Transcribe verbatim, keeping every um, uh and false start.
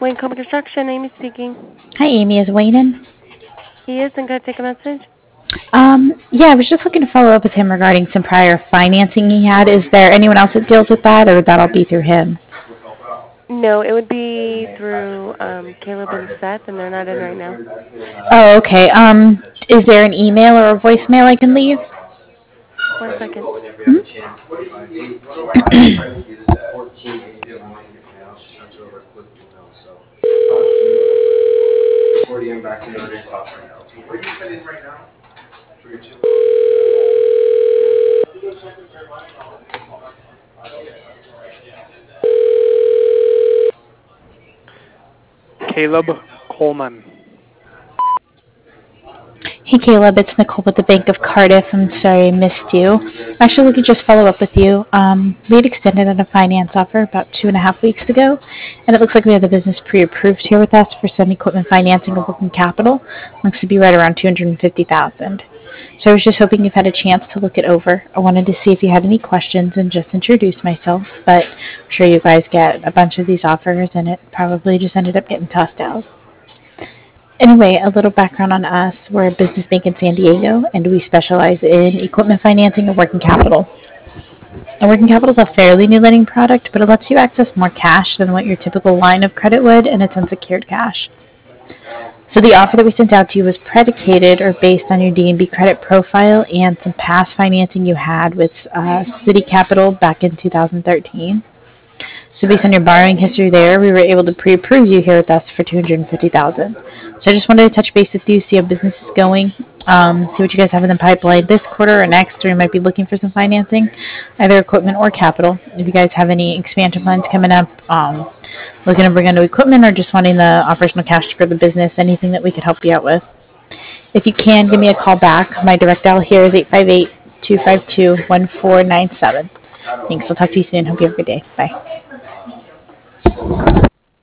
Wayne Coleman Construction, Amy speaking. Hi, Amy. Is Wayne in? He is, and can I take a message? Um, yeah, I was just looking to follow up with him regarding some prior financing he had. Is there anyone else that deals with that, or would that all be through him? No, it would be through um, Caleb and Seth, and they're not in right now. Oh, okay. Um, is there an email or a voicemail I can leave? One second. Caleb Coleman. Hey, Caleb. It's Nicole with the Bank of Cardiff. I'm sorry I missed you. I'm actually looking to just follow up with you. Um, we had extended on a finance offer about two and a half weeks ago, and it looks like we have the business pre-approved here with us for some equipment financing of working capital. Looks to be right around two hundred fifty thousand dollars. So I was just hoping you've had a chance to look it over. I wanted to see if you had any questions and just introduce myself, but I'm sure you guys get a bunch of these offers, and it probably just ended up getting tossed out. Anyway, a little background on us. We're a business bank in San Diego, and we specialize in equipment financing and working capital. And working capital is a fairly new lending product, but it lets you access more cash than what your typical line of credit would, and it's unsecured cash. So the offer that we sent out to you was predicated or based on your D and B credit profile and some past financing you had with uh, City Capital back in two thousand thirteen. So based on your borrowing history there, we were able to pre-approve you here with us for two hundred fifty thousand dollars. So I just wanted to touch base with you, see how business is going, um, see what you guys have in the pipeline this quarter or next, or you might be looking for some financing, either equipment or capital. If you guys have any expansion plans coming up, um, looking to bring in new equipment, or just wanting the operational cash to grow the business, anything that we could help you out with. If you can, give me a call back. My direct dial here is eight five eight, two five two, one four nine seven. Thanks. I'll talk to you soon. Hope you have a good day. Bye.